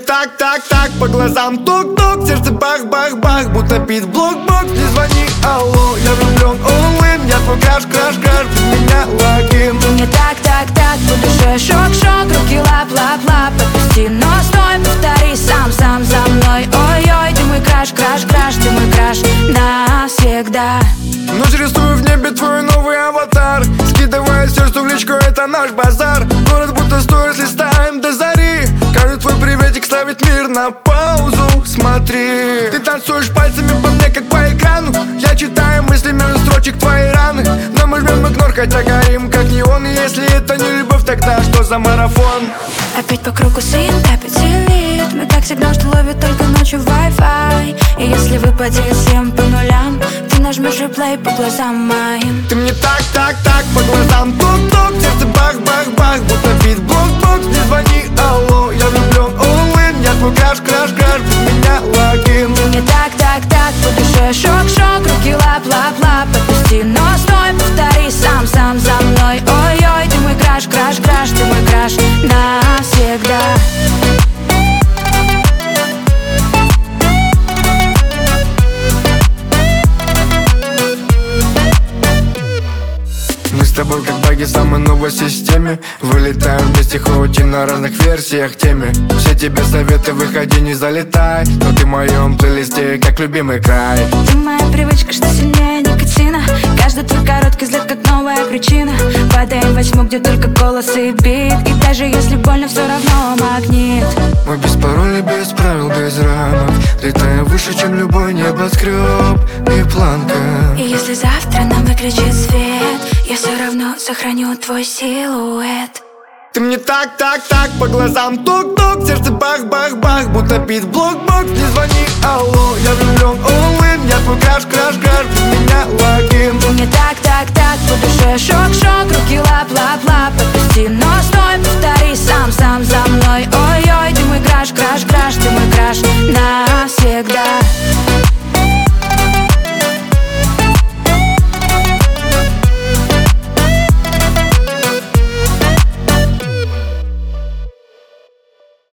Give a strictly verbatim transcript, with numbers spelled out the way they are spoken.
так, так, так, по глазам тук-тук, сердце бах-бах-бах, будто бит в блокбокс. Не звони, алло, я влюблен, all-in, я твой краш, краш, краш, без меня логин. Ты мне так, так, так, по душе шок-шок, руки лап-лап-лап, отпусти, но стой, повтори сам, сам за мной. Ой-ой, ты мой краш, краш, краш, ты мой краш навсегда. Ночь рисую в небе твой новый аватар, скидывая сердце в личку, это наш базар. Город будто стоит, листаем до зари. Каждый твой приветик ставит мир на паузу. Смотри, ты танцуешь пальцами по мне, как по экрану. Я читаю мысли между строчек твоей раны. Но мы жмем игнор, хотя горим, как неон. И если это не любовь, тогда что за марафон? Опять по кругу свинг, опять силит. Мы как сигнал, что ловит только ночью Wi-Fi. И если выпадет всем по нулям, ты нажмешь реплей по глазам моим. Ты мне так, так, так, по глазам тук-тук, сердце бах-бах-бах, будто бит блокбокс. Не звони, алло, я влюблен, all-in, я твой краш, краш, краш, без меня логин. Ты мне так, так, так, по душе шок-шок, руки лап-лап-лап, отпусти, но стой, повтори сам, сам за мной. Ой-ой, ты мой краш, краш, краш, ты мой краш навсегда. Мы с тобой как баги в самой новой системе. Вылетаем вместе, хоть и на разных версиях темы. Все тебе советы, выходи, не залетай. Но ты в моем плейлисте, как любимый край. Ты моя привычка, что сильнее никотина. Каждый твой короткий взгляд, как новая причина. Падаем во тьму, где только голос и бит. И даже если больно, все равно магнит. Мы без паролей, без правил, без рамок. Летаем выше, чем любой небоскреб и планка. И если завтра нам выключит свет, я все равно сохраню твой силуэт. Ты мне так, так, так, по глазам тук-тук, сердце бах-бах-бах, будто бит в блокбокс. Не звони, алло, я влюблен, all-in, я твой краш, краш, краш, без меня логин. Ты мне так, так, так, по душе шок-шок,